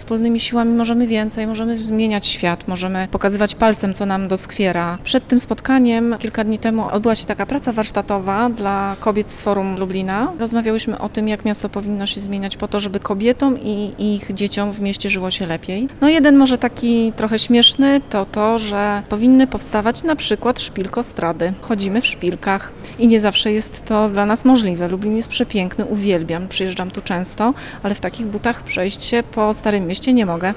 wspólnymi siłami możemy więcej, możemy zmieniać świat, możemy pokazywać palcem, co nam doskwiera. Przed tym spotkaniem kilka dni temu odbyła się taka praca warsztatowa dla kobiet z Forum Lublina. Rozmawiałyśmy o tym, jak miasto powinno się zmieniać po to, żeby kobietom i ich dzieciom w mieście żyło się lepiej. No jeden może taki trochę śmieszny to, że powinny powstawać na przykład szpilkostrady. Chodzimy w szpilkach i nie zawsze jest to dla nas możliwe. Lublin jest przepiękny, uwielbiam, przyjeżdżam tu często, ale w takich butach przejść się po Starym Mieście nie mogę.